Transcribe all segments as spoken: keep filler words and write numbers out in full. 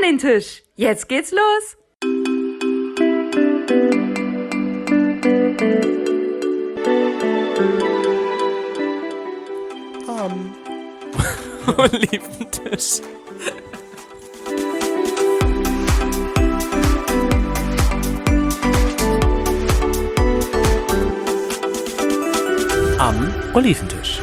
an den Tisch. Jetzt geht's los. Am Oliventisch. Am Oliventisch.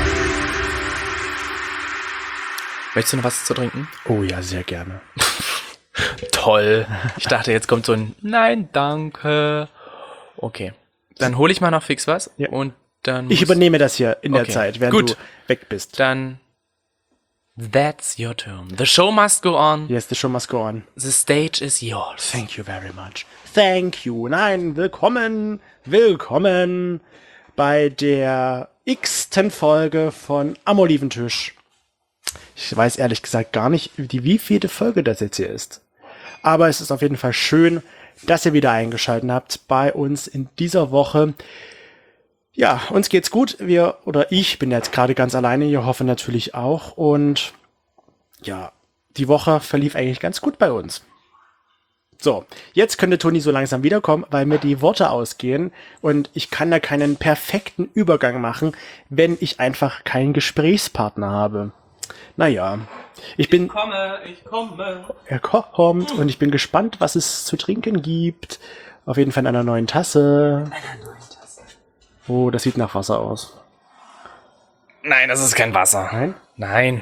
Möchtest du noch was zu trinken? Oh ja, sehr gerne. Toll. Ich dachte, jetzt kommt so ein Nein, danke. Okay. Dann hole ich mal noch fix was. Ja. Und dann Ich übernehme das hier in der Okay. Zeit, während Gut. du weg bist. Dann that's your turn. The show must go on. Yes, the show must go on. The stage is yours. Thank you very much. Thank you. Nein, willkommen, willkommen bei der x-ten Folge von Am Oliventisch. Ich weiß ehrlich gesagt gar nicht, die wievielte Folge das jetzt hier ist. Aber es ist auf jeden Fall schön, dass ihr wieder eingeschaltet habt bei uns in dieser Woche. Ja, uns geht's gut. Wir, oder ich bin jetzt gerade ganz alleine hier, hoffe natürlich auch. Und ja, die Woche verlief eigentlich ganz gut bei uns. So, jetzt könnte Toni so langsam wiederkommen, weil mir die Worte ausgehen und ich kann da keinen perfekten Übergang machen, wenn ich einfach keinen Gesprächspartner habe. Naja, ich bin... Ich komme, ich komme. Er kommt und ich bin gespannt, was es zu trinken gibt. Auf jeden Fall in einer neuen Tasse. Einer neuen Tasse. Oh, das sieht nach Wasser aus. Nein, das ist kein Wasser. Nein? Nein.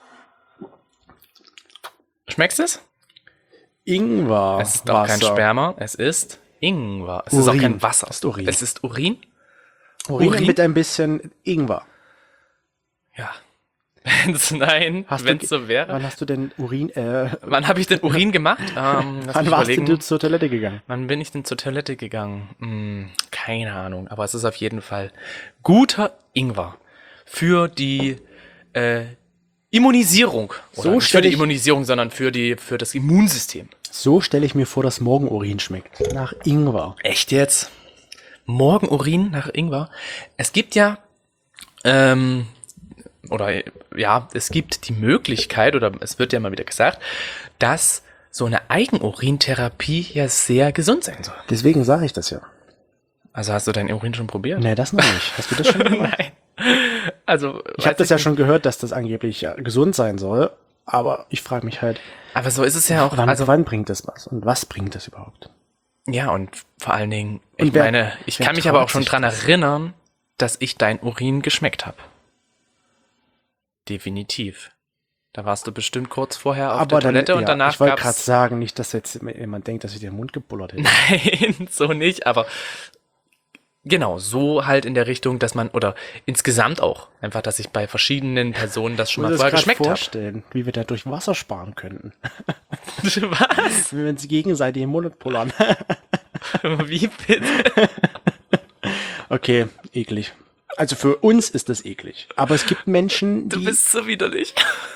Schmeckst es? Ingwer. Es ist auch kein Wasser. Sperma, es ist Ingwer. Es Urin. ist auch kein Wasser. Es ist Urin. Es ist Urin? Urin, Urin? mit ein bisschen Ingwer. Ja. Wenn's, nein, Hast wenn du- es so wäre. Wann hast du denn Urin, äh, Wann habe ich denn Urin gemacht? Ähm, lass wann mich warst überlegen. du zur Toilette gegangen? Wann bin ich denn zur Toilette gegangen? Hm, keine Ahnung, aber es ist auf jeden Fall guter Ingwer für die äh, Immunisierung. Oder So nicht für stell die ich- Immunisierung, sondern für die für das Immunsystem. So stelle ich mir vor, dass morgen Urin schmeckt. Nach Ingwer. Echt jetzt? Morgen Urin nach Ingwer? Es gibt ja, ähm, oder ja, es gibt die Möglichkeit, oder es wird ja mal wieder gesagt, dass so eine Eigenurintherapie ja sehr gesund sein soll. Deswegen sage ich das ja. Also hast du dein Urin schon probiert? Nee, das noch nicht. Hast du das schon gemacht? Nein. Also, Ich habe weiß das ja nicht. schon gehört, dass das angeblich ja gesund sein soll. Aber ich frage mich halt, Aber so ist es ja auch. wann, Also, wann bringt das was? Und was bringt das überhaupt? ja, und vor allen Dingen, ich Und wer- meine, ich wer kann mich aber auch traut schon sich dran das? erinnern, dass ich dein Urin geschmeckt habe. Definitiv. Da warst du bestimmt kurz vorher auf der Toilette dann, und ja, danach ich wollte gerade gab's. sagen, nicht, dass jetzt jemand denkt, dass ich dir den Mund gebullert hätte. Nein, so nicht, aber genau, so halt in der Richtung, dass man, oder insgesamt auch, einfach, dass ich bei verschiedenen Personen das schon Ich mal muss vorher mir das geschmeckt gerade habe. vorstellen, wie wir da durch Wasser sparen könnten. Was? Wenn wir uns gegenseitig im Mund pullern. Wie bitte? Okay, eklig. Also für uns ist das eklig. Aber es gibt Menschen, Du die... bist so widerlich.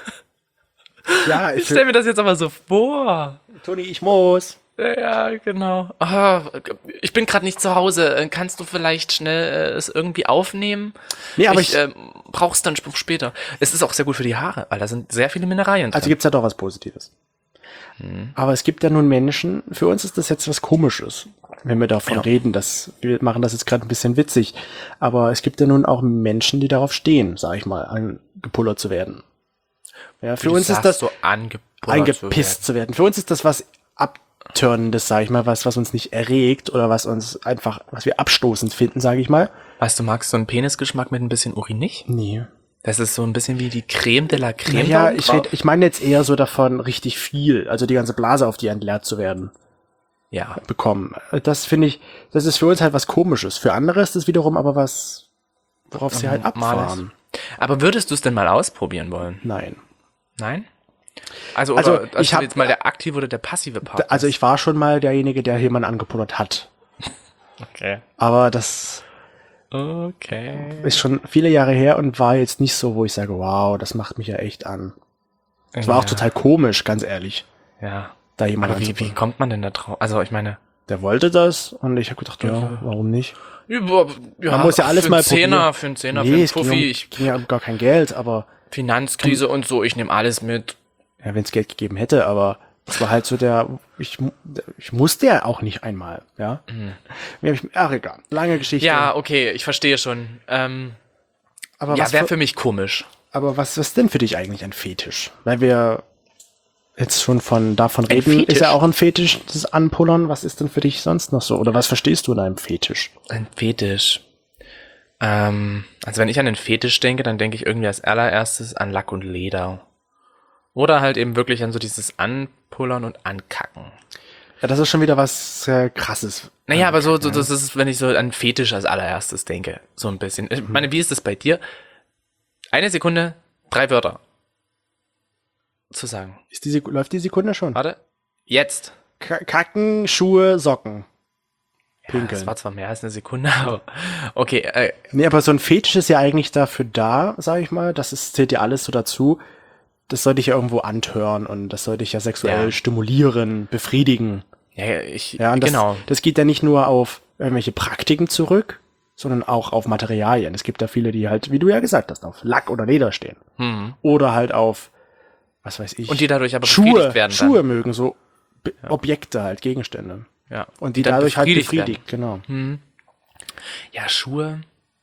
ja, Ich für, stell mir das jetzt aber so vor. Toni, ich muss. Ja, genau. Ah, ich bin gerade nicht zu Hause. Kannst du vielleicht schnell äh, es irgendwie aufnehmen? Nee, aber ich ich... ähm, brauch's dann sp- später. Es ist auch sehr gut für die Haare, weil da sind sehr viele Mineralien drin. Also gibt's ja doch was Positives. Aber es gibt ja nun Menschen, für uns ist das jetzt was Komisches, wenn wir davon Ja. reden, dass wir machen das jetzt gerade ein bisschen witzig. Aber es gibt ja nun auch Menschen, die darauf stehen, sag ich mal, angepullert zu werden. Ja, für Du uns ist sagst das so angepullert eingepisst zu werden. Für uns ist das was Abturnendes, sag ich mal, was, was uns nicht erregt oder was uns einfach, was wir abstoßend finden, sage ich mal. Weißt du, magst du einen Penisgeschmack mit ein bisschen Urin nicht? Nee. Das ist so ein bisschen wie die Creme de la Creme. Ja, da ich, oben red, drauf. ich meine jetzt eher so davon richtig viel, also die ganze Blase auf die entleert zu werden. Ja. bekommen. Das finde ich, das ist für uns halt was Komisches. Für andere ist es wiederum aber was, worauf sie halt Normales. abfahren. Aber würdest du es denn mal ausprobieren wollen? Nein. Nein? Also, Also, oder, also ich hab- jetzt mal der aktive oder der passive Part. Also ich war schon mal derjenige, der jemanden angepullert hat. Okay. Aber das Okay. ist schon viele Jahre her und war jetzt nicht so, wo ich sage, wow, das macht mich ja echt an. Es war auch total komisch, ganz ehrlich, Ja. da jemand Aber wie, wie anzupullern. kommt man denn da drauf? Also, ich meine. Der wollte das und ich habe gedacht, ja, warum nicht? Ja, ja, Man muss ja alles für mal einen Zehner, probieren. für einen Zehner, Nee, für einen es ging, um, Fuffi. Ich, ging ja um gar kein Geld, aber Finanzkrise und so, ich nehme alles mit. ja, wenn es Geld gegeben hätte, aber Das war halt so der, ich, ich musste ja auch nicht einmal, ja. Mhm. Mir hab ich, ach egal, lange Geschichte. Ja, okay, ich verstehe schon. Ähm, aber ja, wäre für, für mich komisch. Aber was ist denn für dich eigentlich ein Fetisch? Weil wir jetzt schon von davon ein reden, Fetisch. Ist ja auch ein Fetisch, das Anpullern. Was ist denn für dich sonst noch so? Oder was verstehst du in einem Fetisch? Ein Fetisch. Ähm, also wenn ich an den Fetisch denke, dann denke ich irgendwie als allererstes an Lack und Leder. Oder halt eben wirklich an so dieses Anpullern und Ankacken. Ja, das ist schon wieder was äh, Krasses. Naja, aber so, so das ist, wenn ich so an Fetisch als allererstes denke, so ein bisschen. Ich meine, wie ist das bei dir? Eine Sekunde, drei Wörter zu sagen. Ist die, läuft die Sekunde schon? Warte, jetzt. K- Kacken, Schuhe, Socken. Pinkeln. Ja, das war zwar mehr als eine Sekunde, aber okay. Äh, nee, aber so ein Fetisch ist ja eigentlich dafür da, sag ich mal, das ist, zählt ja alles so dazu. Das sollte ich ja irgendwo antören und das sollte ich ja sexuell ja. stimulieren, befriedigen. Ja, ich, ja und das, genau. Das geht ja nicht nur auf irgendwelche Praktiken zurück, sondern auch auf Materialien. Es gibt da viele, die halt, wie du ja gesagt hast, auf Lack oder Leder stehen. Hm. Oder halt auf, was weiß ich. Und die dadurch aber Schuhe, befriedigt werden. Schuhe dann. mögen, so ja. Objekte halt, Gegenstände. Ja. Und die, die dadurch halt befriedigt, genau. Hm. Ja, Schuhe.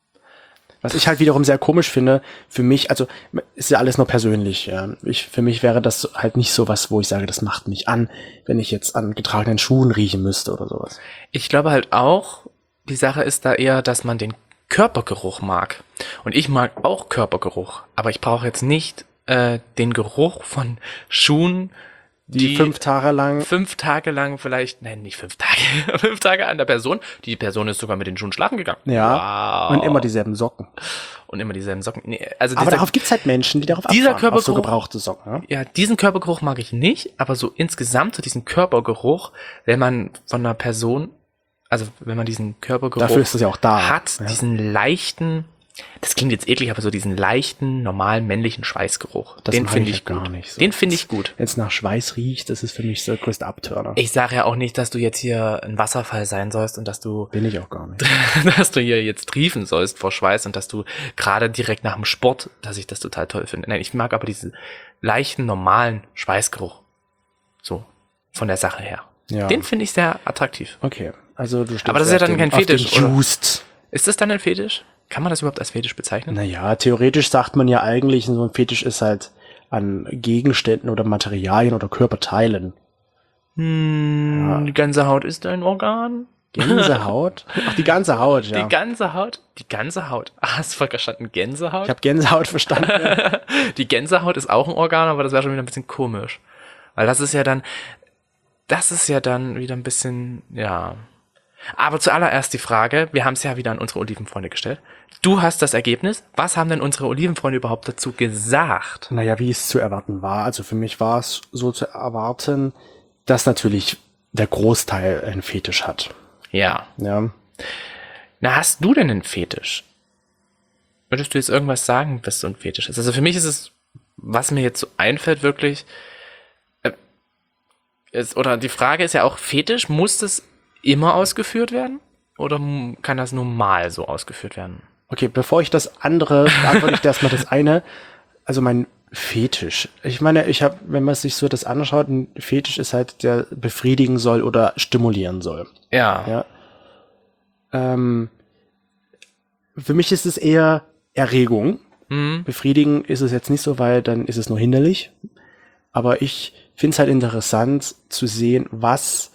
Was ich halt wiederum sehr komisch finde, für mich, also ist ja alles nur persönlich, ja. Ich, für mich wäre das halt nicht so was, wo ich sage, das macht mich an, wenn ich jetzt an getragenen Schuhen riechen müsste oder sowas. Ich glaube halt auch, die Sache ist da eher, dass man den Körpergeruch mag. Und ich mag auch Körpergeruch, aber ich brauche jetzt nicht äh, den Geruch von Schuhen, die, die fünf Tage lang, fünf Tage lang vielleicht, nein, nicht fünf Tage, fünf Tage an der Person. Die Person ist sogar mit den Schuhen schlafen gegangen. Ja. Wow. Und immer dieselben Socken. Und immer dieselben Socken. Nee, also aber dieser, darauf gibt's halt Menschen, die darauf dieser abfahren, Körpergeruch, auf so gebrauchte Socken. Ja? Ja, diesen Körpergeruch mag ich nicht, aber so insgesamt so diesen Körpergeruch, wenn man von einer Person, also wenn man diesen Körpergeruch dafür ist das ja auch da, hat, ja. diesen leichten, das klingt jetzt eklig, aber so diesen leichten, normalen männlichen Schweißgeruch. Das den finde ich, ich gut. Gar nicht so. Den finde ich gut. Wenn es nach Schweiß riecht, das ist für mich so der größte Abturner. Ich sage ja auch nicht, dass du jetzt hier ein Wasserfall sein sollst und dass du... Bin ich auch gar nicht. dass du hier jetzt triefen sollst vor Schweiß und dass du gerade direkt nach dem Sport, dass ich das total toll finde. Nein, ich mag aber diesen leichten, normalen Schweißgeruch. So, von der Sache her. Ja. Den finde ich sehr attraktiv. Okay, also du stimmst aber das ist ja dann kein Fetisch, oder? Ist das dann ein Fetisch? Kann man das überhaupt als Fetisch bezeichnen? Naja, theoretisch sagt man ja eigentlich, so ein Fetisch ist halt an Gegenständen oder Materialien oder Körperteilen. Hm, ja. Die ganze Haut ist ein Organ? Gänsehaut? Ach, die ganze Haut, ja. Die ganze Haut? Die ganze Haut. Ah, hast du verstanden? Gänsehaut? Ich habe Gänsehaut verstanden. Ja. Die Gänsehaut ist auch ein Organ, aber das wäre schon wieder ein bisschen komisch. Weil das ist ja dann, das ist ja dann wieder ein bisschen, ja... Aber zuallererst die Frage, wir haben es ja wieder an unsere Olivenfreunde gestellt. Du hast das Ergebnis. Was haben denn unsere Olivenfreunde überhaupt dazu gesagt? Naja, wie es zu erwarten war. Also für mich war es so zu erwarten, dass natürlich der Großteil einen Fetisch hat. Ja. Ja. Na, hast du denn einen Fetisch? Würdest du jetzt irgendwas sagen, was so ein Fetisch ist? Also für mich ist es, was mir jetzt so einfällt, wirklich, äh, ist, oder die Frage ist ja auch, Fetisch, muss das immer ausgeführt werden? Oder kann das nur mal so ausgeführt werden? Okay, bevor ich das andere, beantworte ich erstmal das eine. Also mein Fetisch. Ich meine, ich habe, wenn man sich so das anschaut, ein Fetisch ist halt, der befriedigen soll oder stimulieren soll. Ja. Ja. Ähm, für mich ist es eher Erregung. Mhm. Befriedigen ist es jetzt nicht so, weil dann ist es nur hinderlich. Aber ich finde es halt interessant zu sehen, was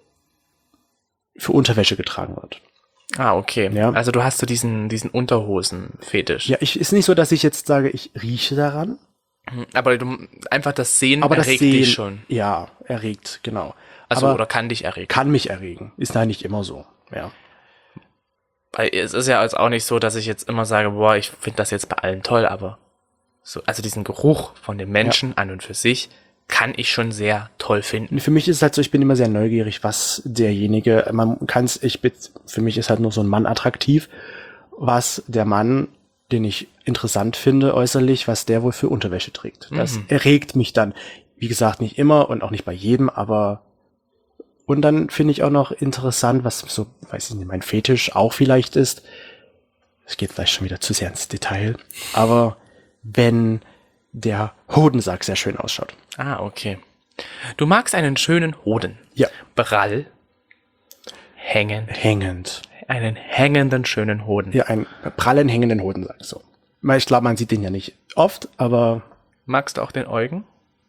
für Unterwäsche getragen wird. Ah, okay. Ja. Also du hast so diesen, diesen Unterhosen-Fetisch. Ja, ich, ist nicht so, dass ich jetzt sage, ich rieche daran. Aber du, einfach das Sehen aber erregt das Sehen, dich schon. Ja, erregt, genau. Also, aber oder kann dich erregen. Kann mich erregen. Ist da nicht immer so, ja. Weil es ist ja also auch nicht so, dass ich jetzt immer sage, boah, ich finde das jetzt bei allen toll, aber so, also diesen Geruch von dem Menschen ja. an und für sich kann ich schon sehr toll finden. Für mich ist es halt so, ich bin immer sehr neugierig, was derjenige, man kann es, ich bin, für mich ist halt nur so ein Mann attraktiv, was der Mann, den ich interessant finde äußerlich, was der wohl für Unterwäsche trägt. Das mhm. erregt mich dann. Wie gesagt, nicht immer und auch nicht bei jedem, aber und dann finde ich auch noch interessant, was so, weiß ich nicht, mein Fetisch auch vielleicht ist, es geht vielleicht schon wieder zu sehr ins Detail, aber wenn der Hodensack sehr schön ausschaut. Ah, okay. Du magst einen schönen Hoden. Ja. Prall. Hängend. Hängend. Einen hängenden, schönen Hoden. Ja, einen prallen hängenden Hoden, sag ich so. Weil ich glaube, man sieht den ja nicht oft, aber Magst du auch den Eugen?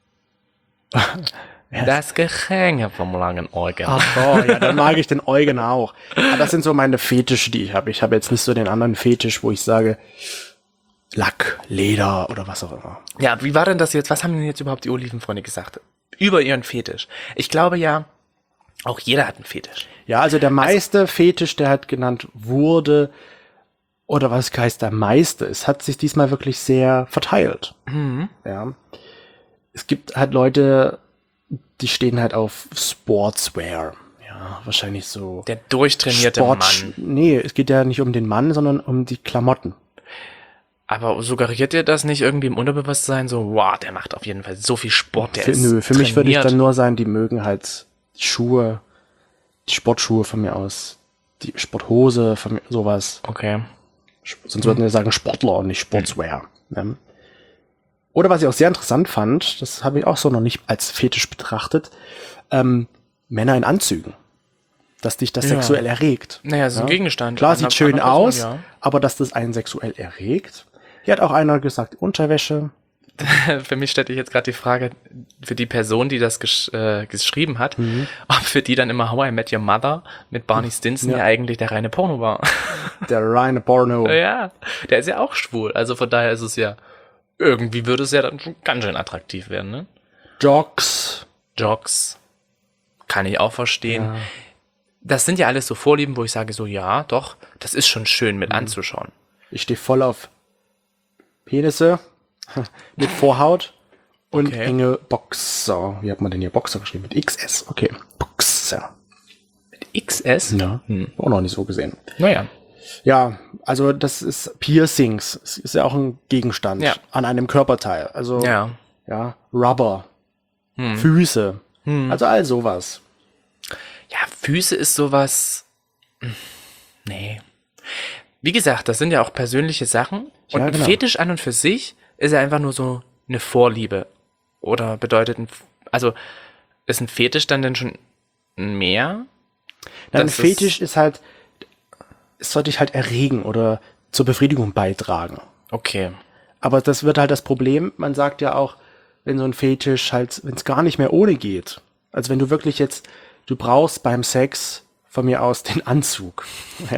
Das Gehänge vom langen Eugen. ach so, ja, dann mag ich den Eugen auch. Aber das sind so meine Fetische, die ich habe. Ich habe jetzt nicht so den anderen Fetisch, wo ich sage Lack, Leder oder was auch immer. Ja, wie war denn das jetzt? Was haben denn jetzt überhaupt die Olivenfreunde gesagt? Über ihren Fetisch. Ich glaube ja, auch jeder hat einen Fetisch. Ja, also der meiste Fetisch, der halt genannt wurde, oder was heißt der meiste, es hat sich diesmal wirklich sehr verteilt. Mhm. Ja. Es gibt halt Leute, die stehen halt auf Sportswear. Ja, wahrscheinlich so. Der durchtrainierte Sport- Mann. Nee, es geht ja nicht um den Mann, sondern um die Klamotten. Aber suggeriert dir das nicht irgendwie im Unterbewusstsein so, wow, der macht auf jeden Fall so viel Sport, der Für, ist nö, für mich würde ich trainiert. dann nur sagen, die mögen halt die Schuhe, die Sportschuhe von mir aus, die Sporthose von mir, sowas. Okay. Sonst würden wir sagen Sportler und nicht Sportswear. Ne? Oder was ich auch sehr interessant fand, das habe ich auch so noch nicht als Fetisch betrachtet, ähm, Männer in Anzügen. Dass dich das Ja. sexuell erregt. Naja, so ein Ja. Gegenstand. Klar, Einer- sieht schön einer Person, aus, ja. aber dass das einen sexuell erregt. Hier hat auch einer gesagt, Unterwäsche. Für mich stellte ich jetzt gerade die Frage, für die Person, die das gesch äh, geschrieben hat, Mhm. ob für die dann immer How I Met Your Mother mit Barney Stinson ja, Ja. eigentlich der reine Porno war. Der reine Porno. Ja, der ist ja auch schwul. Also von daher ist es ja, irgendwie würde es ja dann schon ganz schön attraktiv werden, ne? Jocks. Jogs, kann ich auch verstehen. Ja. Das sind ja alles so Vorlieben, wo ich sage so, ja, doch, das ist schon schön Mhm. mit anzuschauen. Ich stehe voll auf Penisse mit Vorhaut und Okay. enge Boxer. Wie hat man denn hier Boxer geschrieben? Mit X S. Okay. Boxer. X S? Ja. Hm. Auch noch nicht so gesehen. Naja. Ja, also das ist Piercings. Es ist ja auch ein Gegenstand Ja. an einem Körperteil. Also Ja. ja, Rubber, Hm. Füße, Hm. also all sowas. Ja, Füße ist sowas. Nee. Wie gesagt, das sind ja auch persönliche Sachen. Und Ja, ein genau. Fetisch an und für sich ist ja einfach nur so eine Vorliebe. Oder bedeutet ein. Also, ist ein Fetisch dann denn schon mehr? Na, ein Das ist- Fetisch ist halt, es sollte dich halt erregen oder zur Befriedigung beitragen. Okay. Aber das wird halt das Problem, man sagt ja auch, wenn so ein Fetisch halt, wenn es gar nicht mehr ohne geht. Also wenn du wirklich jetzt, du brauchst beim Sex von mir aus den Anzug. Ja.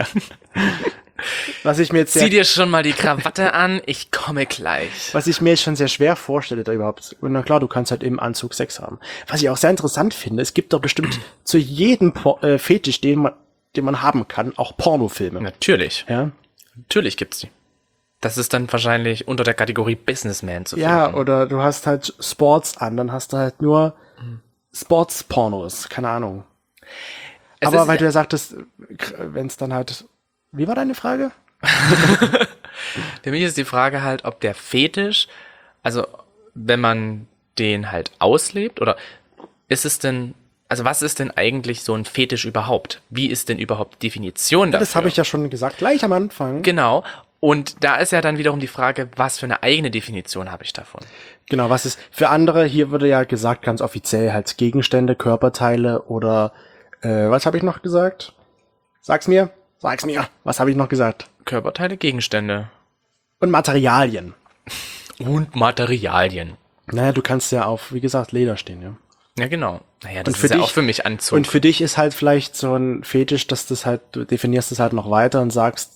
Was ich mir jetzt Zieh sehr, dir schon mal die Krawatte an, ich komme gleich. was ich mir jetzt schon sehr schwer vorstelle da überhaupt. Und na klar, du kannst halt im Anzug Sex haben. Was ich auch sehr interessant finde, es gibt doch bestimmt zu jedem Por äh, Fetisch, den man, den man haben kann, auch Pornofilme. Natürlich. Ja. Natürlich gibt's die. Das ist dann wahrscheinlich unter der Kategorie Businessman zu Ja, finden. oder du hast halt Sports an, dann hast du halt nur Sports-Pornos, keine Ahnung. Es Aber ist- weil du ja sagtest, wenn es dann halt, wie war deine Frage? Für mich ist die Frage halt, ob der Fetisch, also wenn man den halt auslebt, oder ist es denn, also was ist denn eigentlich so ein Fetisch überhaupt? Wie ist denn überhaupt die Definition dafür? Das habe ich ja schon gesagt, gleich am Anfang. Genau. Und da ist ja dann wiederum die Frage, was für eine eigene Definition habe ich davon? Genau, was ist für andere, hier wurde ja gesagt, ganz offiziell halt Gegenstände, Körperteile oder, äh, was habe ich noch gesagt? Sag's mir, sag's mir, was habe ich noch gesagt? Körperteile, Gegenstände Und Materialien. und Materialien. Naja, du kannst ja auf, wie gesagt, Leder stehen, ja. Ja, genau. Naja, das Und für ist ja dich- auch für mich Anzug. Und für dich ist halt vielleicht so ein Fetisch, dass das halt, du definierst es halt noch weiter und sagst,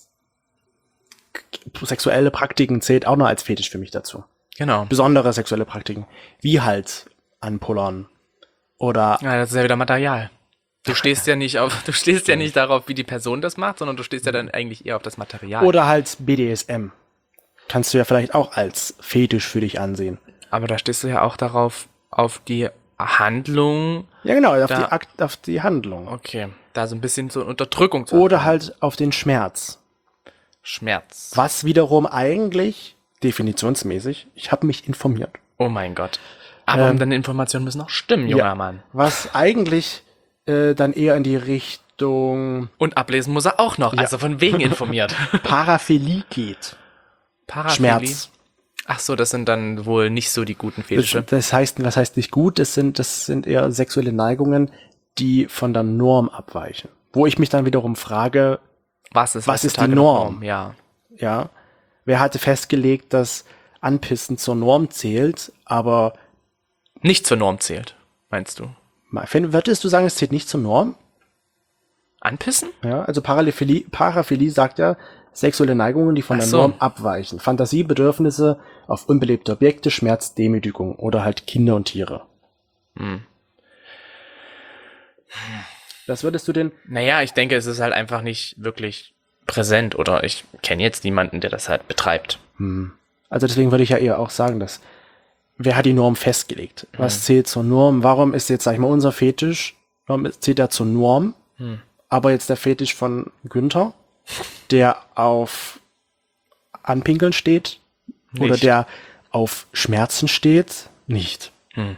k- sexuelle Praktiken zählt auch noch als Fetisch für mich dazu. genau. Besondere sexuelle Praktiken. Wie halt anpullern. Oder, Ja, das ist ja wieder Material. Du stehst ja nicht auf, du stehst ja nicht darauf, wie die Person das macht, sondern du stehst ja dann eigentlich eher auf das Material. oder halt B D S M. Kannst du ja vielleicht auch als Fetisch für dich ansehen. Aber da stehst du ja auch darauf, auf die Handlung. Ja, genau, auf, Da- die, Akt, auf die Handlung. Okay, da so ein bisschen so Unterdrückung zu Oder halt auf den Schmerz. Schmerz. Was wiederum eigentlich, definitionsmäßig, ich habe mich informiert, Oh mein Gott. Aber Ähm, deine Informationen müssen auch stimmen, junger ja. Mann. was eigentlich äh, dann eher in die Richtung Und ablesen muss er auch noch, also von wegen informiert. Paraphilie geht. Paraphilie. Schmerz. Ach so, das sind dann wohl nicht so die guten Das, Fetische. das heißt, was heißt nicht gut? Das sind, das sind eher sexuelle Neigungen, die von der Norm abweichen. Wo ich mich dann wiederum frage, Was ist, was ist die heutzutage noch Norm? Ja. ja, wer hatte festgelegt, dass Anpissen zur Norm zählt, aber Nicht zur Norm zählt, meinst du? Finn, würdest du sagen, es zählt nicht zur Norm? Anpissen? Ja, also Paraphilie, Paraphilie sagt ja, sexuelle Neigungen, die von Ach der so. Norm abweichen. Fantasie, Bedürfnisse auf unbelebte Objekte, Schmerz, Demütigung oder halt Kinder und Tiere. Hm. Das würdest du denn? Naja, ich denke, es ist halt einfach nicht wirklich präsent oder ich kenne jetzt niemanden, der das halt betreibt. Hm. Also deswegen würde ich ja eher auch sagen, dass wer hat die Norm festgelegt? Was zählt zur Norm? Warum ist jetzt, sag ich mal, unser Fetisch, warum zählt er zur Norm? Hm. Aber jetzt der Fetisch von Günther, der auf Anpinkeln steht oder Nicht. der auf Schmerzen steht, nicht.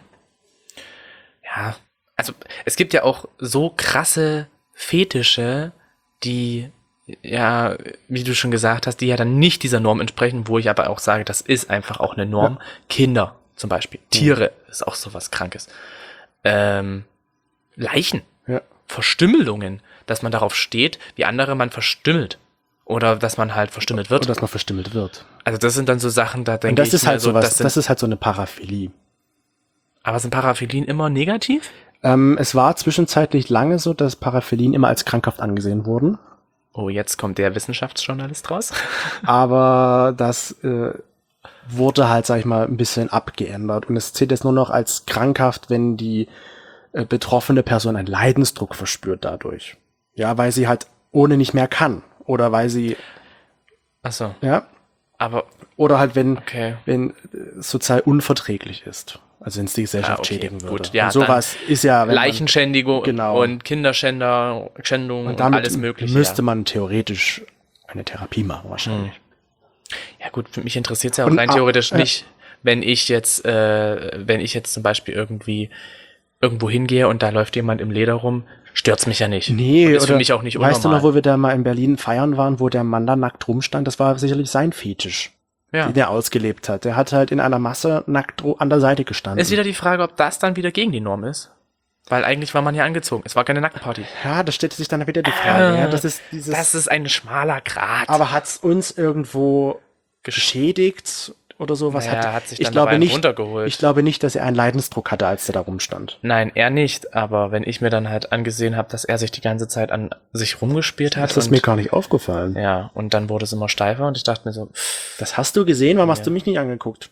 Ja, also es gibt ja auch so krasse Fetische, die, ja, wie du schon gesagt hast, die ja dann nicht dieser Norm entsprechen, wo ich aber auch sage, das ist einfach auch eine Norm. Kinder zum Beispiel, Tiere ist auch sowas Krankes. Ähm, Leichen, Ja. Verstümmelungen, dass man darauf steht, wie andere man verstümmelt. Oder dass man halt verstümmelt wird. Oder dass man verstümmelt wird. Also das sind dann so Sachen, da Und denke das ich ist halt mir so, sowas, das sind, das ist halt so eine Paraphilie. aber sind Paraphilien immer negativ? Ähm, es war zwischenzeitlich lange so, dass Paraphilien immer als krankhaft angesehen wurden. Oh, jetzt kommt der Wissenschaftsjournalist raus. Aber das äh, wurde halt, sag ich mal, ein bisschen abgeändert. Und es zählt jetzt nur noch als krankhaft, wenn die äh, betroffene Person einen Leidensdruck verspürt dadurch. Ja, weil sie halt ohne nicht mehr kann. Oder weil sie, Ach so, ja, aber oder halt wenn, okay. wenn äh, sozial unverträglich ist. Also wenn es die Gesellschaft Ah, okay, schädigen würde. gut. Ja, und sowas ist ja, wenn man- Leichenschändigung Genau. und Kinderschänder, Schändung und, und damit alles mögliche. müsste ja. man theoretisch eine Therapie machen wahrscheinlich. ja gut, für mich interessiert es ja auch Und, rein ah, theoretisch äh, nicht, wenn ich jetzt, äh, wenn ich jetzt zum Beispiel irgendwie irgendwo hingehe und da läuft jemand im Leder rum, stört's mich ja nicht. Nee, und ist oder für mich auch nicht unnormal. weißt du noch, wo wir da mal in Berlin feiern waren, wo der Mann da nackt rumstand? Das war sicherlich sein Fetisch, ja. den er ausgelebt hat. Der hat halt in einer Masse nackt ro- an der Seite gestanden. Ist wieder die Frage, ob das dann wieder gegen die Norm ist. Weil eigentlich war man ja angezogen. Es war keine Nacktparty. ja, da stellt sich dann wieder die Frage. Äh, ja, das ist dieses. Das ist ein schmaler Grat. aber hat's uns irgendwo Gesch- geschädigt oder so? Was Naja, hat, er hat sich ich dann glaube noch einen nicht. runtergeholt. Ich glaube nicht, dass er einen Leidensdruck hatte, als der da rumstand. Nein, er nicht. Aber wenn ich mir dann halt angesehen habe, dass er sich die ganze Zeit an sich rumgespielt hat. Das ist und, mir gar nicht aufgefallen. ja, und dann wurde es immer steifer und ich dachte mir so, pff, Das hast du gesehen? Warum hast du mich nicht angeguckt?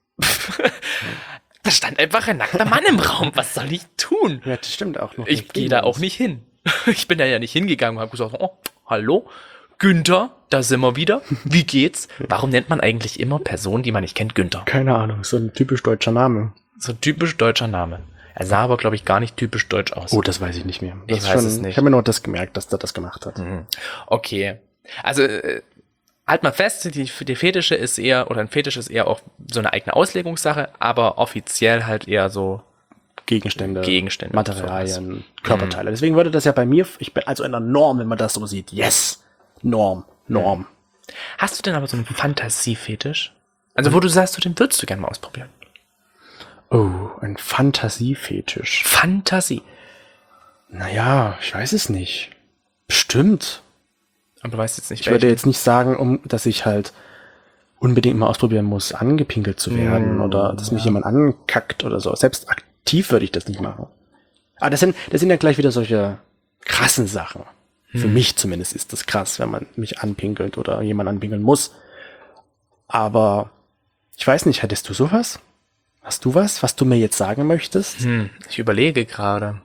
da stand einfach ein nackter Mann im Raum. Was soll ich tun? Ja, das stimmt auch noch. Ich nicht. gehe da auch nicht hin. Ich bin da ja nicht hingegangen und habe gesagt, oh, hallo, Günther, da sind wir wieder. Wie geht's? Warum nennt man eigentlich immer Personen, die man nicht kennt, Günther? Keine Ahnung, so ein typisch deutscher Name. So ein typisch deutscher Name. Er sah aber, glaube ich, gar nicht typisch deutsch aus. Oh, das weiß ich nicht mehr. Das Ich ist weiß es nicht. Ich habe mir nur das gemerkt, dass der das gemacht hat. Mhm. Okay. Also, äh, halt mal fest, die, die Fetische ist eher, oder ein Fetisch ist eher auch so eine eigene Auslegungssache, aber offiziell halt eher so Gegenstände, Gegenstände, Materialien, Körperteile. Deswegen würde das ja bei mir, ich bin also in der Norm, wenn man das so sieht. Yes! Norm, Norm. Hast du denn aber so einen Fantasiefetisch? Also, wo du sagst, den würdest du gerne mal ausprobieren. Oh, ein Fantasiefetisch. Fantasie. Naja, ich weiß es nicht. Bestimmt. Aber du weißt jetzt nicht, Ich würde jetzt nicht sagen, um, dass ich halt unbedingt mal ausprobieren muss, angepinkelt zu werden Mm, oder dass mich jemand ankackt oder so. Selbst aktiv würde ich das nicht machen. Aber das sind, das sind ja gleich wieder solche krassen Sachen. Für mich zumindest ist das krass, wenn man mich anpinkelt oder jemand anpinkeln muss. Aber ich weiß nicht, hättest du sowas? Hast du was, was du mir jetzt sagen möchtest? Hm, ich überlege gerade.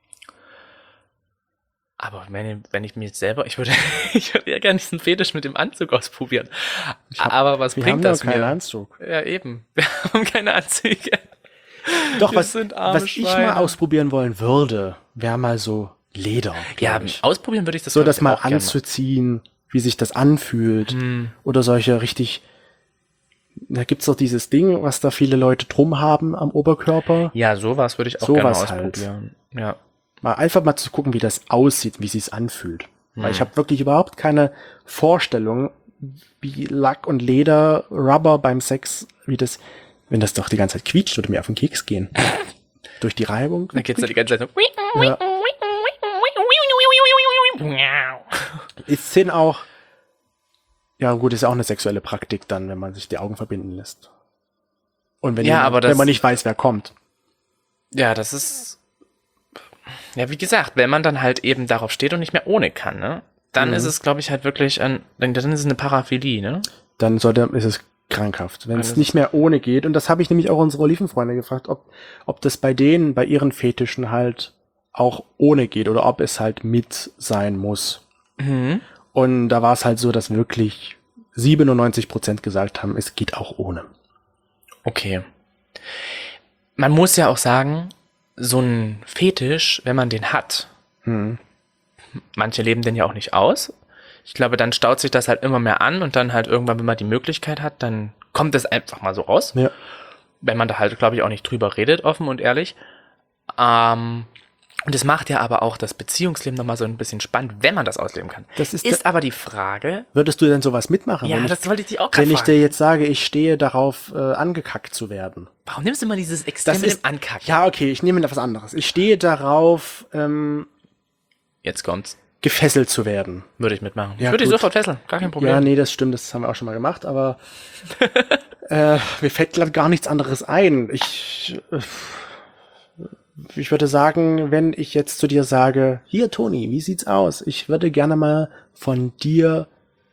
Aber wenn, wenn ich mir jetzt selber, ich würde, ich würde ja gerne diesen Fetisch mit dem Anzug ausprobieren. hab- Aber was Wir bringt haben das doch keinen mir? Anzug. Ja, eben. Wir haben keine Anzüge. Doch, Wir was, sind arme was ich Schweine. mal ausprobieren wollen würde, wäre mal so Leder. Ja, glaub ich. ausprobieren würde ich das So glaub das ich, mal auch gerne. anzuziehen, wie sich das anfühlt. Hm. Oder solche richtig, da gibt's doch dieses Ding, was da viele Leute drum haben am Oberkörper. Ja, sowas würde ich auch Sowas gerne halt. ausprobieren. Ja. Mal einfach mal zu gucken, wie das aussieht, wie sich's anfühlt. Weil Hm. ich habe wirklich überhaupt keine Vorstellung, wie Lack und Leder, Rubber beim Sex, wie das, wenn das doch die ganze Zeit quietscht, würde mir auf den Keks gehen. Durch die Reibung. Dann geht's da die ganze Zeit so. Ja. Ist Sinn auch, ja gut, ist ja auch eine sexuelle Praktik dann, wenn man sich die Augen verbinden lässt. Und wenn, Ja, jemand, aber das- wenn man nicht weiß, wer kommt. Ja, das ist. Ja, wie gesagt, wenn man dann halt eben darauf steht und nicht mehr ohne kann, ne? Dann Mhm. ist es, glaube ich, halt wirklich ein. Dann ist es eine Paraphilie, ne? Dann sollte, ist es krankhaft, wenn es Alles- nicht mehr ohne geht. Und das habe ich nämlich auch unsere Olivenfreunde gefragt, ob, ob das bei denen, bei ihren Fetischen halt auch ohne geht oder ob es halt mit sein muss. Mhm. Und da war es halt so, dass wirklich siebenundneunzig Prozent gesagt haben, es geht auch ohne. Okay. Man muss ja auch sagen, so ein Fetisch, wenn man den hat, Hm. manche leben den ja auch nicht aus. Ich glaube, dann staut sich das halt immer mehr an und dann halt irgendwann, wenn man die Möglichkeit hat, dann kommt es einfach mal so raus. Ja. Wenn man da halt, glaube ich, auch nicht drüber redet, offen und ehrlich. Ähm, und es macht ja aber auch das Beziehungsleben nochmal so ein bisschen spannend, wenn man das ausleben kann. Das ist ist aber die Frage, Würdest du denn sowas mitmachen? ja, wenn ich, das wollte ich dich auch gerade wenn ich dir fragen. jetzt sage, ich stehe darauf, äh, angekackt zu werden. Warum nimmst du immer dieses Extrem mit dem Ankacken? Ja, okay, ich nehme was anderes. Ich stehe darauf, ähm, Jetzt kommt's. gefesselt zu werden. Würde ich mitmachen. Ja, ich würde dich gut. sofort fesseln. Gar kein Problem. Ja, nee, das stimmt, das haben wir auch schon mal gemacht, aber äh, mir fällt gerade gar nichts anderes ein. Ich, äh, ich würde sagen, wenn ich jetzt zu dir sage, hier Toni, wie sieht's aus? Ich würde gerne mal von dir,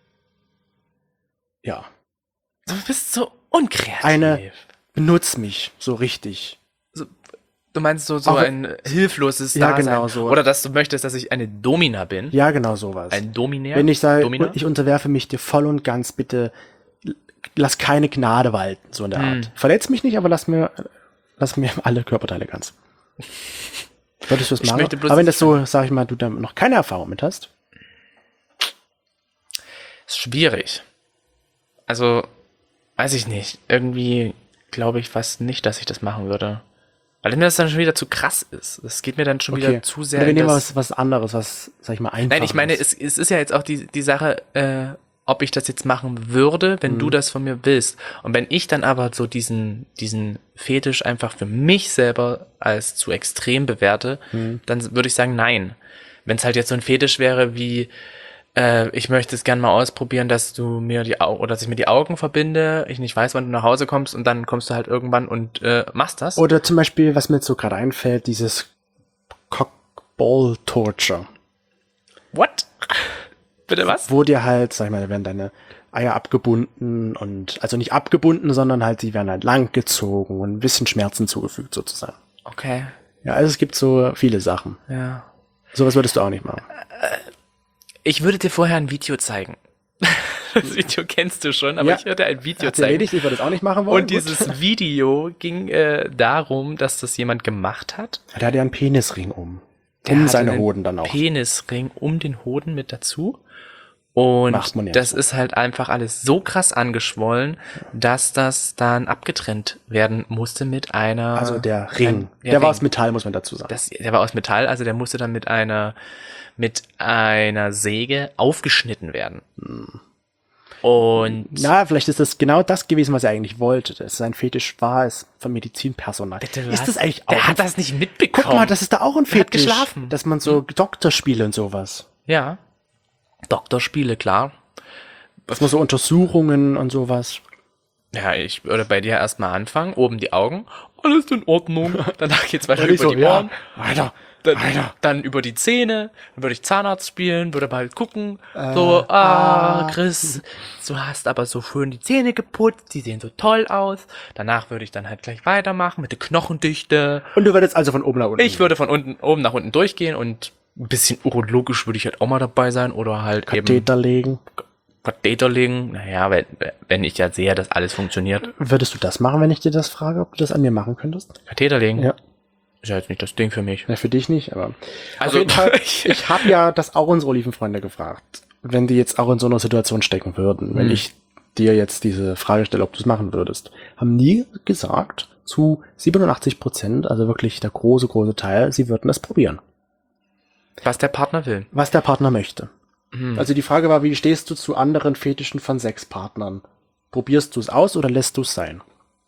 ja, Du bist so unkreativ. Eine- benutz mich so richtig. Du meinst so, so Auch- ein hilfloses Ja, Dasein. genau so. Oder dass du möchtest, dass ich eine Domina bin. Ja, genau sowas. Ein Dominär. Wenn ich sage, Domina? ich unterwerfe mich dir voll und ganz, bitte lass keine Gnade walten, so in der Hm. Art. Verletz mich nicht, aber lass mir, lass mir alle Körperteile ganz. Würdest du das Ich machen? möchte bloß Aber wenn nicht- das so, sag ich mal, du da noch keine Erfahrung mit hast. Ist schwierig. Also, weiß ich nicht. Irgendwie glaube ich fast nicht, dass ich das machen würde. Weil mir das dann schon wieder zu krass ist. Es geht mir dann schon wieder zu sehr Oder wir in nehmen das... was, was anderes, was, sag ich mal, einfaches. Nein, ich meine, es, es ist ja jetzt auch die, die Sache, äh, ob ich das jetzt machen würde, wenn Mhm. du das von mir willst. Und wenn ich dann aber so diesen, diesen Fetisch einfach für mich selber als zu extrem bewerte, Mhm. dann würde ich sagen, nein. Wenn es halt jetzt so ein Fetisch wäre wie, äh, ich möchte es gern mal ausprobieren, dass du mir die Augen, oder dass ich mir die Augen verbinde, ich nicht weiß, wann du nach Hause kommst und dann kommst du halt irgendwann und äh, machst das. Oder zum Beispiel, was mir jetzt so gerade einfällt, dieses Cockball-Torture. What? Bitte was? Wo dir halt, sag ich mal, da werden deine Eier abgebunden und, also nicht abgebunden, sondern halt, sie werden halt langgezogen und ein bisschen Schmerzen zugefügt sozusagen. Okay, Ja, also es gibt so viele Sachen. ja. Sowas würdest du auch nicht machen. Ich würde dir vorher ein Video zeigen. Das Video kennst du schon, aber Ja. ich würde ein Video Hat's zeigen. erledigt, ich würde das auch nicht machen wollen. Und dieses Video ging äh, darum, dass das jemand gemacht hat. Gut. Der hat ja einen Penisring um. Der Um hatte seine einen Hoden dann auch. Penisring um den Hoden mit dazu. Und Macht man ja das so. ist halt einfach alles so krass angeschwollen, dass das dann abgetrennt werden musste mit einer... Also der Ring. der der war Ring. aus Metall, muss man dazu sagen. Das, der war aus Metall, also der musste dann mit einer mit einer Säge aufgeschnitten werden. Und Na, vielleicht ist das genau das gewesen, was er eigentlich wollte. Dass sein Fetisch war es von Medizinpersonal. Bitte ist was? das eigentlich auch Der ein hat das nicht mitbekommen. Guck mal, das ist da auch ein Der hat Fetisch. geschlafen. Dass man so Doktorspiele und sowas. Ja. Doktorspiele, klar. Dass man so Untersuchungen und sowas. Ja, ich würde bei dir erstmal anfangen. Oben die Augen. Alles in Ordnung. Danach geht's weiter Und ich über so, die ja, Ohren. weiter, Dann, weiter. dann über die Zähne. Dann würde ich Zahnarzt spielen, würde mal gucken. so, ah, ah. Chris, du hast aber so schön die Zähne geputzt. Die sehen so toll aus. Danach würde ich dann halt gleich weitermachen mit der Knochendichte. Und du würdest also von oben nach unten. Ich würde von unten, oben nach unten durchgehen und ein bisschen urologisch würde ich halt auch mal dabei sein oder halt eben Katheter legen. Katheter legen. Naja, wenn, wenn ich ja sehe, dass alles funktioniert. Würdest du das machen, wenn ich dir das frage, ob du das an mir machen könntest? Katheter legen? Ja. Ist ja jetzt nicht das Ding für mich. Ja, für dich nicht, aber Also, auf jeden Fall, ich habe ja das auch unsere Olivenfreunde gefragt, wenn die jetzt auch in so einer Situation stecken würden, wenn Hm. ich dir jetzt diese Frage stelle, ob du es machen würdest, haben die gesagt, zu siebenundachtzig Prozent, also wirklich der große, große Teil, sie würden es probieren. was der Partner will. Was der Partner möchte. Also die Frage war, wie stehst du zu anderen Fetischen von Sexpartnern? Probierst du es aus oder lässt du es sein?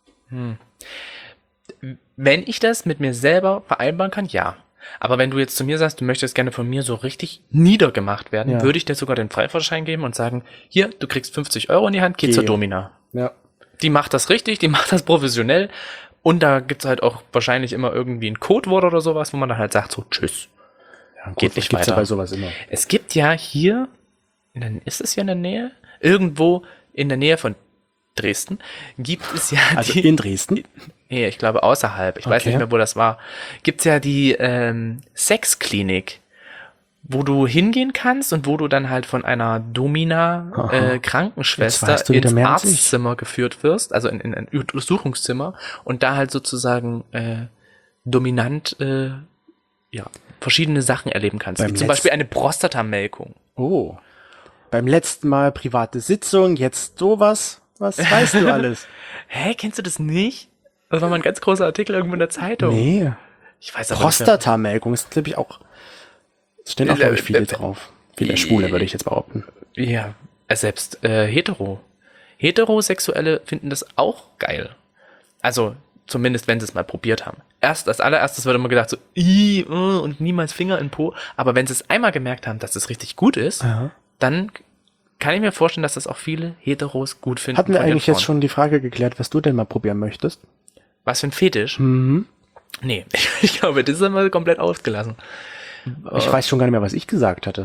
Wenn ich das mit mir selber vereinbaren kann, ja. Aber wenn du jetzt zu mir sagst, du möchtest gerne von mir so richtig niedergemacht werden, Ja. würde ich dir sogar den Freifahrtschein geben und sagen, hier, du kriegst fünfzig Euro in die Hand, geh Geh. zur Domina. Ja. Die macht das richtig, die macht das professionell. Und da gibt's halt auch wahrscheinlich immer irgendwie ein Codewort oder sowas, wo man dann halt sagt, so, tschüss. ja Geht nicht gibt's ja weiter. bei sowas immer. Es gibt ja hier, in der, ist es hier in der Nähe? Irgendwo in der Nähe von Dresden gibt es ja Also die, in Dresden? nee, ich glaube außerhalb, ich weiß Okay. nicht mehr, wo das war, gibt's ja die ähm, Sexklinik, wo du hingehen kannst und wo du dann halt von einer Domina Aha. äh, Jetzt Krankenschwester weißt du wieder ins mehr als ich. Arztzimmer geführt wirst, also in, in ein Untersuchungszimmer und da halt sozusagen äh, dominant äh, ja, verschiedene Sachen erleben kannst. Beim Wie zum Letz- Beispiel eine Prostatamelkung. Oh. Beim letzten Mal private Sitzung, jetzt sowas? Was weißt du alles? Hä, kennst du das nicht? Das war mal ein ganz großer Artikel irgendwo in der Zeitung. Nee. Ich weiß aber nicht mehr. Prostatamelkung ist, glaube ich, auch. Es stehen auch, glaube ich, viele Äh, äh, drauf. Viele Schwule, würde ich jetzt behaupten. Ja, äh, selbst äh, hetero. Heterosexuelle finden das auch geil. Also, zumindest wenn sie es mal probiert haben. Erst als allererstes wird immer gedacht so, "Ih, uh, und niemals Finger in Po. Aber wenn sie es einmal gemerkt haben, dass es richtig gut ist, Ja. dann kann ich mir vorstellen, dass das auch viele Heteros gut finden. Hatten wir von ihren eigentlich jetzt Frauen. schon die Frage geklärt, was du denn mal probieren möchtest? Was für ein Fetisch? Mhm. Nee, ich glaube, das ist immer komplett ausgelassen. Ich weiß schon gar nicht mehr, was ich gesagt hatte.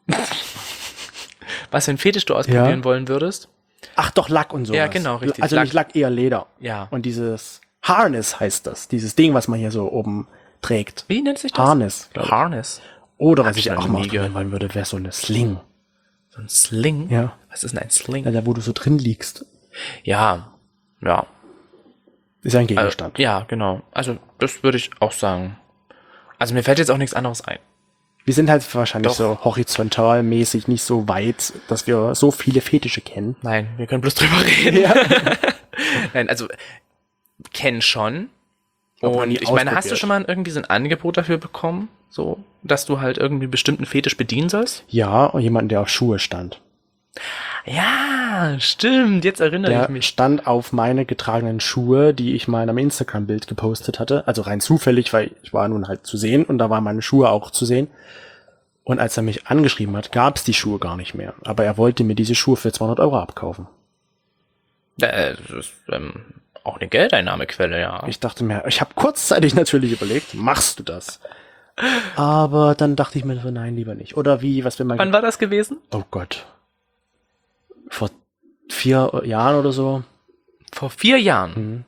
Was für ein Fetisch du ausprobieren wollen würdest? Ach doch, Lack und sowas. Ja, genau, richtig. Also Lack. nicht Lack, eher Leder. Ja. Und dieses Harness heißt das. Dieses Ding, was man hier so oben trägt. Wie nennt sich das? Harness. glaub ich. Harness. Oder Hab was ich ich noch auch nie mal gehört. ausprobieren wollen würde, wäre so eine Sling. So ein Sling? Ja. Was ist denn ein Sling? Ja, da, wo du so drin liegst. Ja, ja. Ist ja ein Also, Gegenstand. ja, genau. Also, das würde ich auch sagen. Also, mir fällt jetzt auch nichts anderes ein. Wir sind halt wahrscheinlich Doch. so horizontalmäßig nicht so weit, dass wir so viele Fetische kennen. Nein, wir können bloß drüber reden. Ja. Nein, also, kenn schon. Aber Und nie ich meine, hast du ausprobiert. schon mal irgendwie so ein Angebot dafür bekommen? So, dass du halt irgendwie einen bestimmten Fetisch bedienen sollst? Ja, und jemand, der auf Schuhe stand. Ja, stimmt. Jetzt erinnere ich Der mich. stand auf meine getragenen Schuhe, die ich mal in einem Instagram-Bild gepostet hatte. Also rein zufällig, weil ich war nun halt zu sehen und da waren meine Schuhe auch zu sehen. Und als er mich angeschrieben hat, gab es die Schuhe gar nicht mehr. Aber er wollte mir diese Schuhe für zweihundert Euro abkaufen. Äh, Das ist ähm, auch eine Geldeinnahmequelle, ja. Ich dachte mir, ich habe kurzzeitig natürlich überlegt, machst du das? Aber dann dachte ich mir so, nein, lieber nicht. Oder wie, was will man... Wann war das gewesen? Oh Gott. Vor vier Jahren oder so. Vor vier Jahren. Mhm.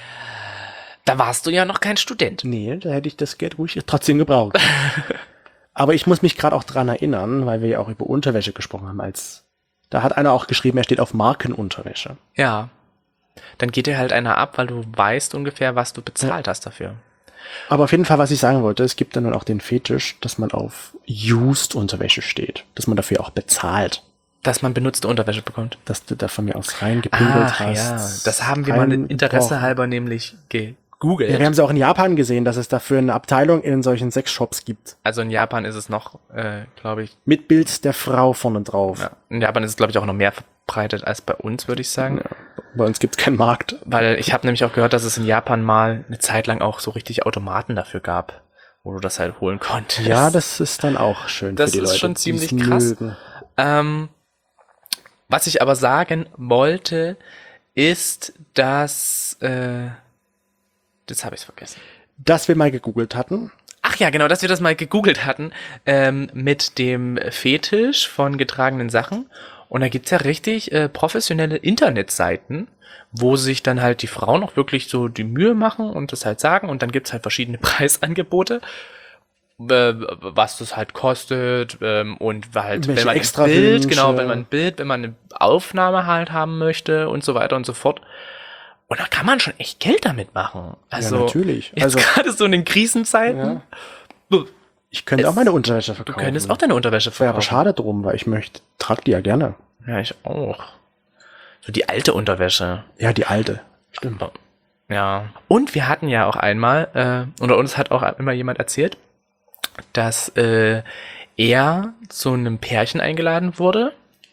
Da warst du ja noch kein Student. Nee, da hätte ich das Geld ruhig trotzdem gebraucht. Aber ich muss mich gerade auch dran erinnern, weil wir ja auch über Unterwäsche gesprochen haben, als da hat einer auch geschrieben, er steht auf Markenunterwäsche. Ja. Dann geht dir halt einer ab, weil du weißt ungefähr, was du bezahlt hast dafür. Aber auf jeden Fall, was ich sagen wollte, es gibt dann auch den Fetisch, dass man auf Used Unterwäsche steht, dass man dafür auch bezahlt, Dass man benutzte Unterwäsche bekommt. dass du da von mir aus reingepinkelt Ach hast. ja, das haben wir mal rein- Interesse Boah. halber nämlich gegoogelt. Ja, wir haben es auch in Japan gesehen, dass es dafür eine Abteilung in solchen Sexshops gibt. Also in Japan ist es noch, äh, glaube ich, Mit Bild der Frau vorne drauf. ja, in Japan ist es, glaube ich, auch noch mehr verbreitet als bei uns, würde ich sagen. Ja. Bei uns gibt's keinen Markt. Weil ich habe nämlich auch gehört, dass es in Japan mal eine Zeit lang auch so richtig Automaten dafür gab, wo du das halt holen konntest. Ja, das ist dann auch schön Das für die ist Leute. schon die ziemlich es krass. mögen. Ähm, was ich aber sagen wollte, ist, dass, äh, das habe ich vergessen. Dass wir mal gegoogelt hatten. Ach ja, genau, dass wir das mal gegoogelt hatten, ähm, mit dem Fetisch von getragenen Sachen. Und da gibt's ja richtig äh, professionelle Internetseiten, wo sich dann halt die Frauen auch wirklich so die Mühe machen und das halt sagen. Und dann gibt's halt verschiedene Preisangebote, äh, was das halt kostet ähm, und halt, Welche wenn man ein extra Bild, Wünsche. genau, wenn man ein Bild, wenn man eine Aufnahme halt haben möchte und so weiter und so fort. Und da kann man schon echt Geld damit machen. Also, ja, natürlich. Jetzt Also, gerade so in den Krisenzeiten. ja. Ich könnte Es- auch meine Unterwäsche Du verkaufen. könntest auch deine Unterwäsche Wäre aber verkaufen. schade drum, weil ich möchte, trag die ja gerne. Ja, ich auch. So die alte Unterwäsche. Ja, die alte. Stimmt. Ja. Und wir hatten ja auch einmal, äh, oder uns hat auch immer jemand erzählt, dass äh, er zu einem Pärchen eingeladen wurde.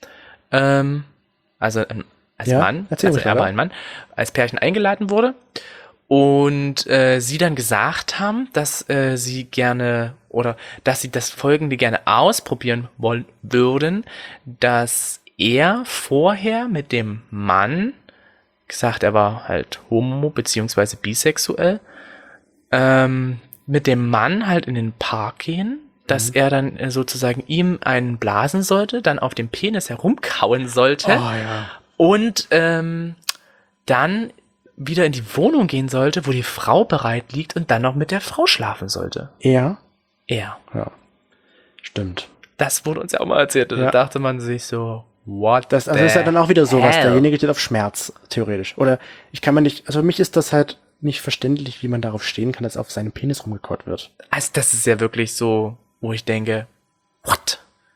Ähm, also ähm, als Ja, Mann, erzähl also ruhig er war weiter. ein Mann, als Pärchen eingeladen wurde. Und äh, sie dann gesagt haben, dass äh, sie gerne oder dass sie das Folgende gerne ausprobieren wollen würden, dass er vorher mit dem Mann gesagt, er war halt homo beziehungsweise bisexuell, ähm, mit dem Mann halt in den Park gehen, dass Mhm. er dann äh, sozusagen ihm einen blasen sollte, dann auf dem Penis herumkauen sollte Oh ja. und ähm, dann wieder in die Wohnung gehen sollte, wo die Frau bereit liegt und dann noch mit der Frau schlafen sollte. Er? Er. Ja. Stimmt. Das wurde uns ja auch mal erzählt. Und Ja. da dachte man sich so, what Das also the ist ja dann auch wieder so, was hell? derjenige steht auf Schmerz, theoretisch. Oder ich kann mir nicht, also für mich ist das halt nicht verständlich, wie man darauf stehen kann, dass auf seinen Penis rumgekaut wird. Also das ist ja wirklich so, wo ich denke, what?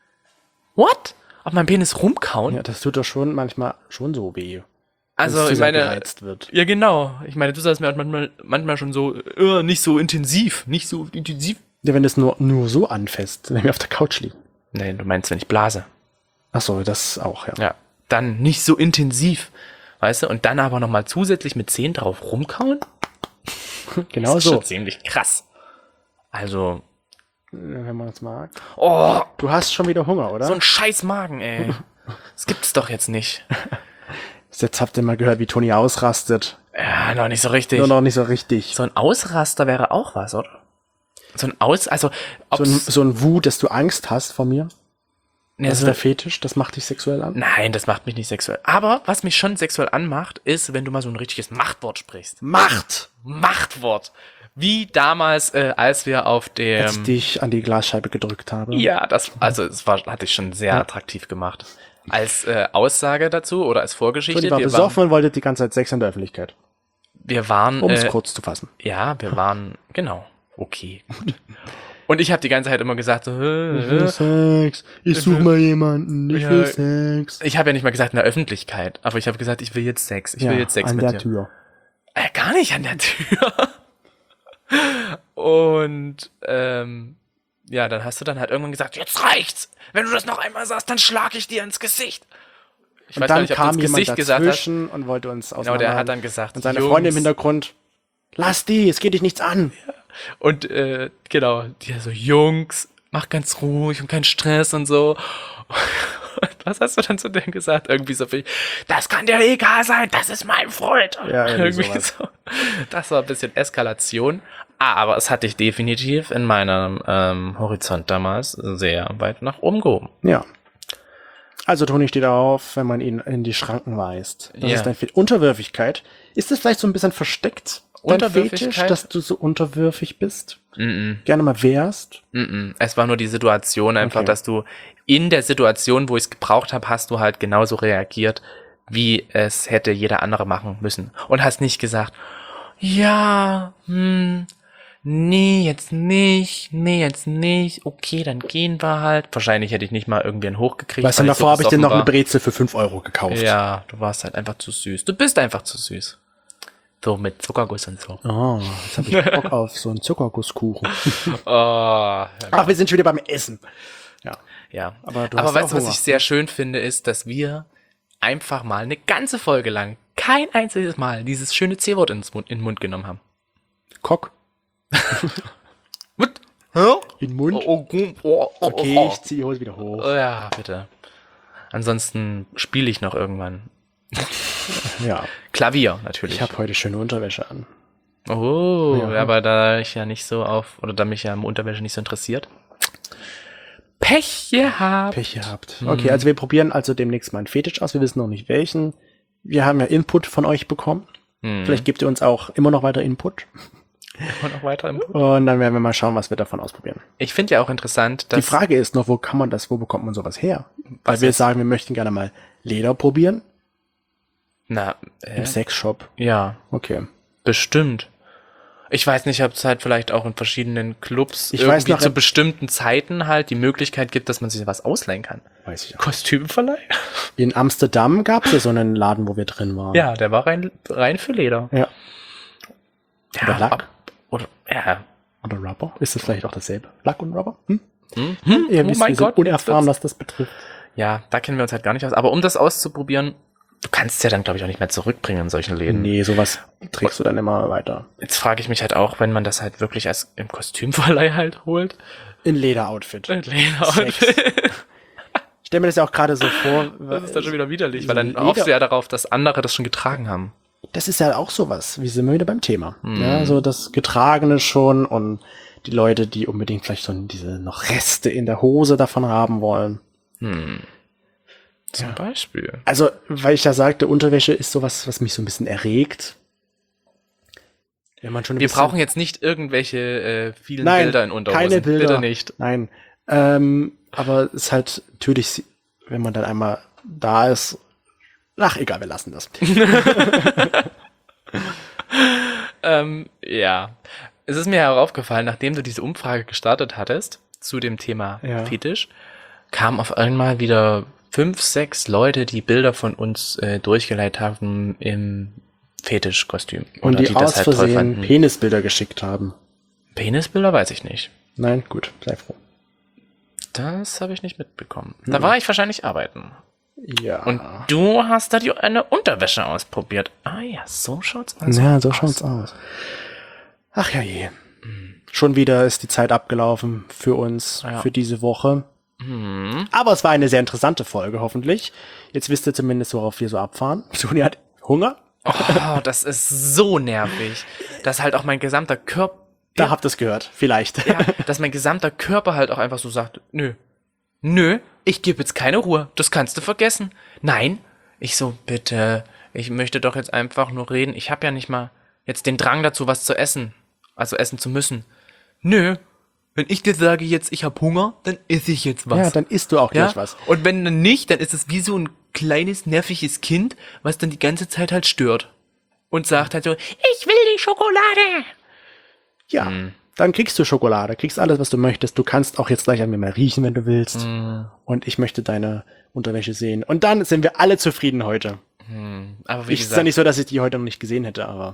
What? Auf meinem Penis rumkauen? Ja, das tut doch schon manchmal schon so weh. also wenn es zu ich sehr meine, gereizt wird. ja genau. Ich meine, du sagst mir halt manchmal, manchmal schon so, äh, nicht so intensiv, nicht so intensiv. Ja, wenn es nur, nur so anfasst, wenn wir auf der Couch liegen. Nee, du meinst, wenn ich blase. Ach so, das auch, ja. Ja, dann nicht so intensiv, weißt du? Und dann aber nochmal zusätzlich mit Zehen drauf rumkauen? Genau das ist so. schon ziemlich krass. Also, Wenn man das mag. oh, Du hast schon wieder Hunger, oder? so ein scheiß Magen, ey. Das gibt's doch jetzt nicht. Jetzt habt ihr mal gehört, wie Toni ausrastet. Ja, noch nicht so richtig. Nur noch nicht so richtig. So ein Ausraster wäre auch was, oder? So ein Aus, also, So ein, so ein Wut, dass du Angst hast vor mir. nee, Das ist so, der Fetisch, das macht dich sexuell an. nein, das macht mich nicht sexuell. Aber was mich schon sexuell anmacht, ist, wenn du mal so ein richtiges Machtwort sprichst. Macht! Machtwort. Wie damals, äh, als wir auf dem... Als ich dich an die Glasscheibe gedrückt habe. Ja, das, also es war, hatte ich schon sehr Ja. attraktiv gemacht. Als äh, Aussage dazu oder als Vorgeschichte. Toni war wir, besoffen waren, und wollte die ganze Zeit Sex in der Öffentlichkeit. wir waren, Um es äh, kurz zu fassen. ja, wir waren, genau, okay, gut. Und ich habe die ganze Zeit immer gesagt, so, Ich äh, will äh. Sex. Ich suche mal jemanden. Ich Ja. will Sex. Ich habe ja nicht mal gesagt in der Öffentlichkeit, aber ich habe gesagt, ich will jetzt Sex, ich will jetzt Sex an mit der dir. Tür. Äh, gar nicht an der Tür. Und ähm, ja, dann hast du dann halt irgendwann gesagt, jetzt reicht's. Wenn du das noch einmal sagst, dann schlag ich dir ins Gesicht. Ich Und weiß gar dann nicht, ob du kam ins jemand Gesicht gesagt hast. dazwischen und wollte uns Genau, auseinander. der hat dann gesagt, und seine Jungs. Freundin im Hintergrund, lass die, es geht dich nichts an. Und äh, genau, die so, Jungs, mach ganz ruhig und kein Stress und so. Und was hast du dann zu denen gesagt? Irgendwie so viel, das kann dir egal sein, das ist mein Freund. Ja, irgendwie irgendwie sowas. so. Das war ein bisschen Eskalation. Ah, aber es hat dich definitiv in meinem ähm, Horizont damals sehr weit nach oben gehoben. Ja. Also Toni steht auf, wenn man ihn in die Schranken weist. Das Ja. ist dein Fe Unterwürfigkeit. Ist das vielleicht so ein bisschen versteckt? Dein Unterwürfigkeit? Fetisch, dass du so unterwürfig bist? Mm-mm. Gerne mal wärst? Mm-mm. Es war nur die Situation einfach, Okay. dass du in der Situation, wo ich es gebraucht habe, hast du halt genauso reagiert, wie es hätte jeder andere machen müssen. Und hast nicht gesagt, ja, hm, nee, jetzt nicht, nee, jetzt nicht, okay, dann gehen wir halt. Wahrscheinlich hätte ich nicht mal irgendwen hochgekriegt. Weißt du, weil ich davor habe ich dir besoffen noch eine war. Brezel für fünf Euro gekauft. Ja, du warst halt einfach zu süß. Du bist einfach zu süß. So mit Zuckerguss und so. Oh, jetzt habe ich Bock auf so einen Zuckergusskuchen. Oh, ja. Ach, wir sind schon wieder beim Essen. Ja. Ja, Aber du aber hast weißt auch du, was Hunger. ich sehr schön finde, ist, dass wir einfach mal eine ganze Folge lang kein einziges Mal dieses schöne C-Wort ins Mund, in den Mund genommen haben. Cock Mit? in den Mund. Oh, oh, oh, oh, Okay, oh. ich ziehe die Hose wieder hoch. Oh, ja, bitte. Ansonsten spiele ich noch irgendwann. Ja, Klavier, natürlich. ich habe heute schöne Unterwäsche an. oh, Ja. aber da ich ja nicht so auf, oder da mich ja im Unterwäsche nicht so interessiert. Pech gehabt. Pech gehabt. Hm. Okay, also wir probieren also demnächst mal einen Fetisch aus. Wir wissen noch nicht welchen. Wir haben ja Input von euch bekommen. Hm. Vielleicht gebt ihr uns auch immer noch weiter Input. Und noch weiter im Und dann werden wir mal schauen, was wir davon ausprobieren. Ich finde ja auch interessant, dass... Die Frage ist noch, wo kann man das, wo bekommt man sowas her? Weil Was wir ist- sagen, wir möchten gerne mal Leder probieren. Na, äh, Im Sexshop. ja, Okay. bestimmt. Ich weiß nicht, ob es halt vielleicht auch in verschiedenen Clubs Ich irgendwie weiß noch- zu bestimmten Zeiten halt die Möglichkeit gibt, dass man sich was ausleihen kann. Weiß ich auch. Kostümverleih? In Amsterdam gab es ja so einen Laden, wo wir drin waren. Ja, der war rein, rein für Leder. Ja. Ja, Oder Lack? ab- Oder, ja, Oder Rubber? Ist das vielleicht auch dasselbe? Lack und Rubber? Hm? Hm? Ihr Hm? wisst, Oh mein wir sind Gott, unerfahren, was das betrifft. Ja, da kennen wir uns halt gar nicht aus. Aber um das auszuprobieren, du kannst es ja dann, glaube ich, auch nicht mehr zurückbringen in solchen Läden. Nee, sowas trägst du dann immer weiter. Jetzt frage ich mich halt auch, wenn man das halt wirklich als im Kostümverleih halt holt. In Lederoutfit. Leder Sex. Ich stelle mir das ja auch gerade so vor. Das ist dann schon wieder widerlich, so weil dann Leder- hoffst du ja darauf, dass andere das schon getragen haben. Das ist ja auch sowas. Wie sind wir wieder beim Thema? Ja, so das Getragene schon und die Leute, die unbedingt vielleicht so diese noch Reste in der Hose davon haben wollen. Zum Beispiel. Also, weil ich ja sagte, Unterwäsche ist sowas, was mich so ein bisschen erregt. Wenn man schon ein Wir bisschen- brauchen jetzt nicht irgendwelche äh, vielen Nein, Bilder in Unterhosen. keine Bilder. Bitte nicht. Nein. Ähm, aber es ist halt natürlich, wenn man dann einmal da ist, ach egal, wir lassen das. Ähm, ja. Es ist mir heraufgefallen, nachdem du diese Umfrage gestartet hattest zu dem Thema Ja. Fetisch, kamen auf einmal wieder fünf, sechs Leute, die Bilder von uns äh, durchgeleitet haben im Fetischkostüm. Und Oder die, das aus halt toll Versehen fanden. Penisbilder geschickt haben. Penisbilder weiß ich nicht. Nein, gut, sei froh. Das habe ich nicht mitbekommen. Da war ich wahrscheinlich arbeiten. Ja. Und du hast da die, eine Unterwäsche ausprobiert. Ah ja, so schaut's aus. ja, so schaut's aus. Ach ja je. Schon wieder ist die Zeit abgelaufen für uns, Ja. für diese Woche. Aber es war eine sehr interessante Folge, hoffentlich. Jetzt wisst ihr zumindest, worauf wir so abfahren. Suni hat Hunger. Oh, das ist so nervig. Dass halt auch mein gesamter Körper, Da habt ihr es gehört, vielleicht. ja, dass mein gesamter Körper halt auch einfach so sagt, nö, nö, ich gebe jetzt keine Ruhe, das kannst du vergessen. Nein, ich so, bitte, ich möchte doch jetzt einfach nur reden. Ich habe ja nicht mal jetzt den Drang dazu, was zu essen, also essen zu müssen. Nö, wenn ich dir sage jetzt, ich habe Hunger, dann esse ich jetzt was. Ja, dann isst du auch Ja? gleich was. Und wenn dann nicht, dann ist es wie so ein kleines, nerviges Kind, was dann die ganze Zeit halt stört. Und sagt halt so, ich will die Schokolade. Ja, dann kriegst du Schokolade, kriegst alles, was du möchtest. Du kannst auch jetzt gleich an mir mal riechen, wenn du willst. Und ich möchte deine Unterwäsche sehen. Und dann sind wir alle zufrieden heute. Aber wie Ich, ist ja gesagt, nicht so, dass ich die heute noch nicht gesehen hätte, aber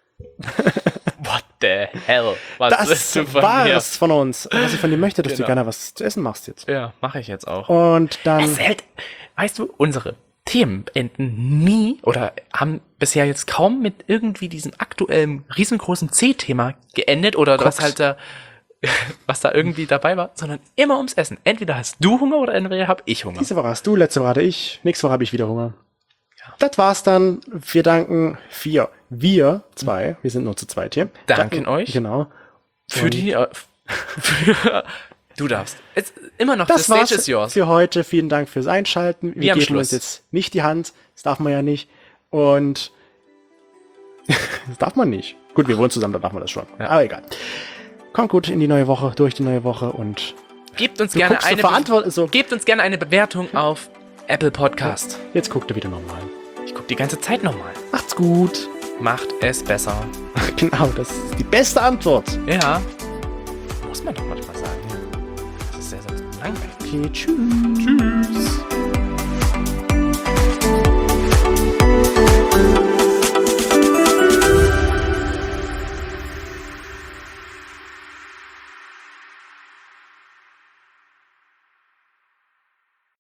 what the hell? Was willst du das von war mir? es von uns. Was ich von dir möchte, dass Genau. du gerne was zu essen machst jetzt. Ja, mache ich jetzt auch. Und dann, Es hält, weißt du, unsere Themen enden nie oder haben bisher jetzt kaum mit irgendwie diesem aktuellen riesengroßen C-Thema geendet oder was Koks. halt da, was da irgendwie dabei war, sondern immer ums Essen. Entweder hast du Hunger oder entweder hab ich Hunger. diese Woche hast du, letzte Woche hatte ich, nächste Woche habe ich wieder Hunger. Das war's dann. Wir danken vier. Wir zwei, wir sind nur zu zweit hier. Danken euch. Genau. Für die, äh, für, du darfst. Es, immer noch, Das the stage war's is yours. für heute. Vielen Dank fürs Einschalten. Wir Wie am geben Schluss. uns jetzt nicht die Hand. Das darf man ja nicht. Und das darf man nicht. Gut, wir wohnen zusammen, da darf man das schon. Ja. Aber egal. Kommt gut in die neue Woche, durch die neue Woche und Gebt uns du gerne guckst so eine, verantwortlich so. gebt uns gerne eine Bewertung auf Apple Podcast. Jetzt guckt er wieder normal. Ich guck die ganze Zeit nochmal. Macht's gut. Macht es besser. Genau, das ist die beste Antwort. Ja. Muss man doch manchmal sagen. Das ist sehr, sehr langweilig. Okay, tschüss. Tschüss.